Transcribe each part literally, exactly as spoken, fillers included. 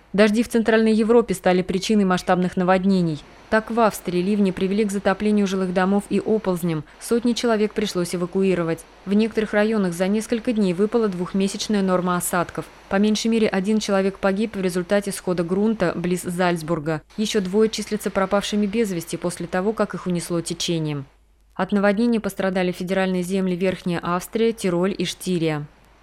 Дожди в Центральной Европе стали причиной масштабных наводнений. Так в Австрии ливни привели к затоплению жилых домов и оползням. Сотни человек пришлось эвакуировать. В некоторых районах за несколько дней выпала двухмесячная норма осадков. По меньшей мере один человек погиб в результате схода грунта близ Зальцбурга. Еще двое числятся пропавшими без вести после того, как их унесло течением. От наводнений пострадали федеральные земли Верхняя Австрия, Тироль и Штирия.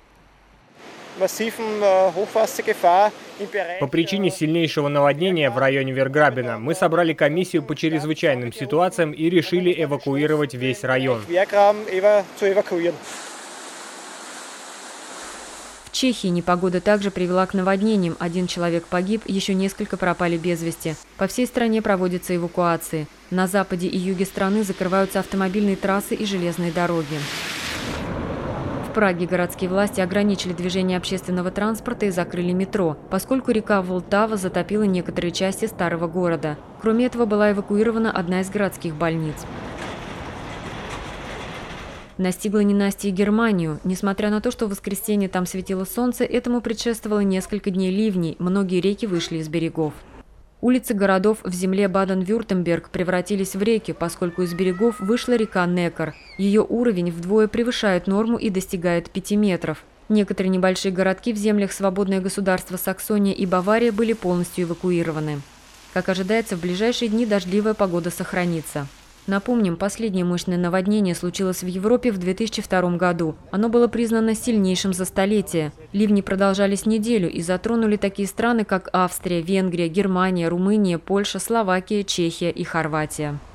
По причине сильнейшего наводнения в районе Верграбена мы собрали комиссию по чрезвычайным ситуациям и решили эвакуировать весь район. В Чехии непогода также привела к наводнениям. Один человек погиб, еще несколько пропали без вести. По всей стране проводятся эвакуации. На западе и юге страны закрываются автомобильные трассы и железные дороги. В Праге городские власти ограничили движение общественного транспорта и закрыли метро, поскольку река Волтава затопила некоторые части старого города. Кроме этого, была эвакуирована одна из городских больниц. Настигла ненастье Германию. Несмотря на то, что в воскресенье там светило солнце, этому предшествовало несколько дней ливней, многие реки вышли из берегов. Улицы городов в земле Баден-Вюртемберг превратились в реки, поскольку из берегов вышла река Неккар. Ее уровень вдвое превышает норму и достигает пяти метров. Некоторые небольшие городки в землях свободное государство Саксония и Бавария были полностью эвакуированы. Как ожидается, в ближайшие дни дождливая погода сохранится. Напомним, последнее мощное наводнение случилось в Европе в две тысячи втором году. Оно было признано сильнейшим за столетие. Ливни продолжались неделю и затронули такие страны, как Австрия, Венгрия, Германия, Румыния, Польша, Словакия, Чехия и Хорватия.